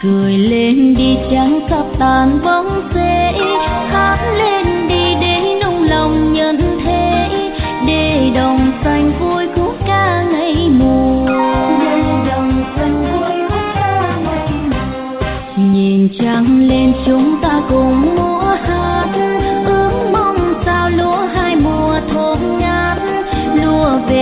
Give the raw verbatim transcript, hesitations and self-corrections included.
cười lên đi trắng sắp tàn bóng rễ, hát lên đi để nung lòng nhân thế, để đồng xanh vui khúc ca ngày mùa, để đồng xanh vui khúc ca ngày mùa. Nhìn trăng lên chúng ta cùng múa hát, ước mong sao lúa hai mùa thơm ngát, lúa về